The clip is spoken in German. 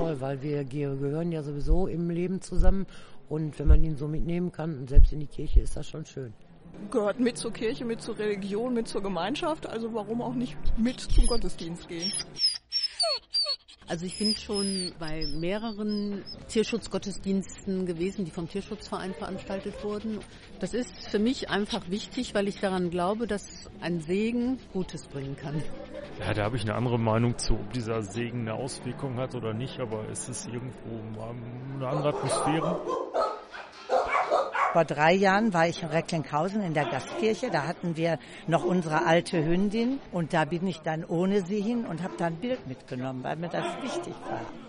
toll, weil wir gehören ja sowieso im Leben zusammen und wenn man ihn so mitnehmen kann und selbst in die Kirche, ist das schon schön. Gehört mit zur Kirche, mit zur Religion, mit zur Gemeinschaft, also warum auch nicht mit zum Gottesdienst gehen? Also ich bin schon bei mehreren Tierschutzgottesdiensten gewesen, die vom Tierschutzverein veranstaltet wurden. Das ist für mich einfach wichtig, weil ich daran glaube, dass ein Segen Gutes bringen kann. Ja, da habe ich eine andere Meinung zu, ob dieser Segen eine Auswirkung hat oder nicht, aber es ist irgendwo eine andere Atmosphäre. Vor 3 Jahren war ich in Recklinghausen in der Gastkirche. Da hatten wir noch unsere alte Hündin und da bin ich dann ohne sie hin und habe da ein Bild mitgenommen, weil mir das wichtig war.